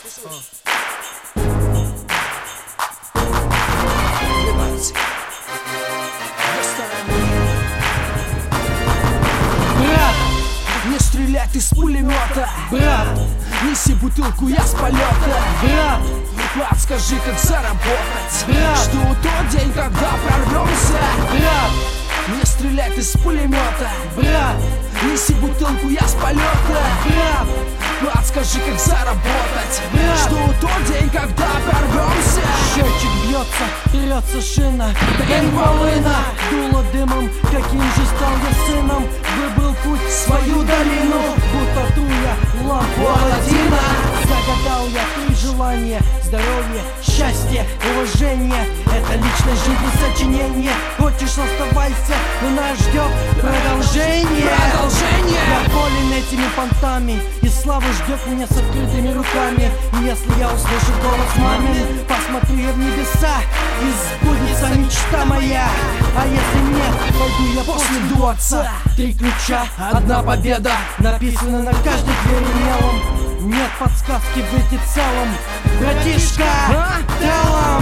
Брат, не стреляй ты с пулемета. Брат, неси бутылку, я с полета. Брат, подскажи, как заработать. Брат, жду тот день, когда прорвемся. Брат, не стреляй ты с пулемета. Брат, неси бутылку, я с полета. Брат, подскажи, как заработать. Брат, жду тот день, когда прорвемся. Счетчик бьется, трется шина, Дым волына, дуло дымом, каким же стал я сыном. Выбрал путь в свою долину, будто труя лампу Аладдина. Загадал я три желания: здоровье, счастье, уважение. Это личная жизнь и сочинение. Хочешь, оставайся, но нас ждет продолжение. Я болен этими понтами, и слава ждет меня с открытыми руками. И если я услышу голос мамин, посмотрю я в небеса, и сбудется мечта моя. А если нет, пойду я после дуаться. Три ключа, одна победа, написано на каждой двери мелом. Нет подсказки выйти целым, братишка, телом.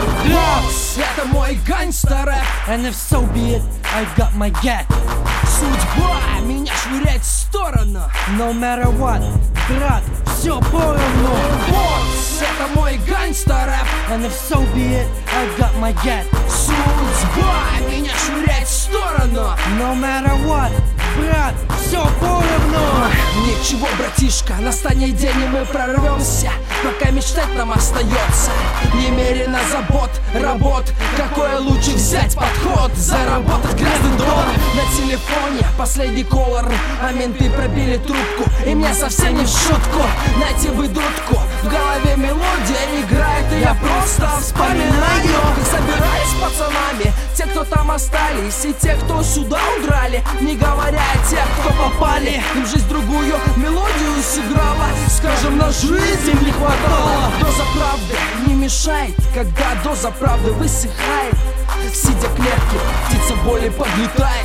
Это мой гангстер-рэп. And if so be it, I got my gat. Судьба меня швыряет в сторону. No matter what, брат, все поровну. Босс, это мой гангстер-рэп. And if so be it, I got my gat. Судьба меня швыряет в сторону. No matter what, брат, все поровну. Ничего, братишка, настанет день, и мы прорвемся. Пока мечтать нам остается немерено забот, работ. Какой лучше взять подход? Заработать грязный доллар на телефоне. Последний колор, а менты пробили трубку. И мне совсем не в шутку найти выдутку. В голове мелодия играет, и я просто вспоминаю, как собираюсь с пацанами. Те, кто там остались, и те, кто сюда удрали. Не говоря о тех, кто попали. Им жизнь другую мелодию сыграла. Скажем, на жизнь не хватало. Доза правды не мешает, когда доза правды высыхает. Сидя в клетке, птица боли подлетает.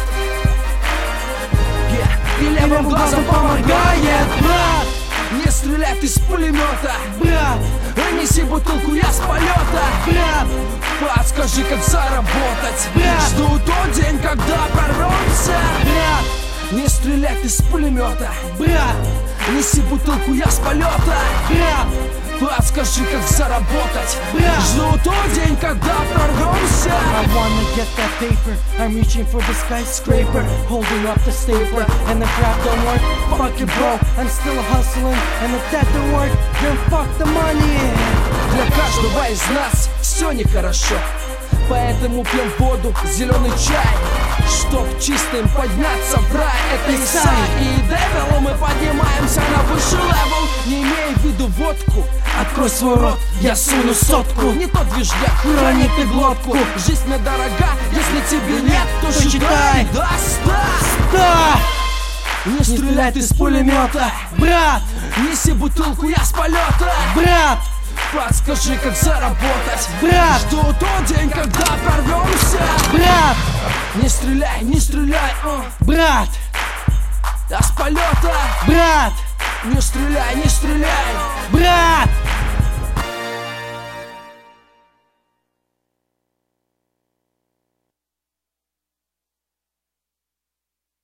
И левым глазом помогает. Брат, не стреляй ты с пулемета. брат, Неси бутылку, я с полета. брат, Подскажи, как заработать. Брат, жду тот день, когда прорвемся. брат, Не стреляй ты с пулемета. брат, Неси бутылку, я с полета. брат, Подскажи, как заработать. Брат, жду тот день, когда прорвемся. I wanna get that paper. I'm reaching for the skyscraper, holding up the stapler. And if rap don't work, fuck it, bro. I'm still hustling. And if that don't work, then fuck the money. Для каждого из нас все нехорошо, поэтому пьем воду, зеленый чай, чтоб чистым подняться в рай. Это Исай и Девил, мы поднимаемся на высший левел. Не имея в виду водку, открой свой рот, я суну сотку. Не тот движняк, храни ты глотку. Жизнь мне дорога, если тебе нет, то считай до 100. Не стреляй ты с пулемета. Брат, Неси бутылку, я с полета. брат, Подскажи, как заработать. Брат, жду тот день, когда прорвемся. брат, Не стреляй, не стреляй, брат, а с полета. брат, Не стреляй, не стреляй. брат.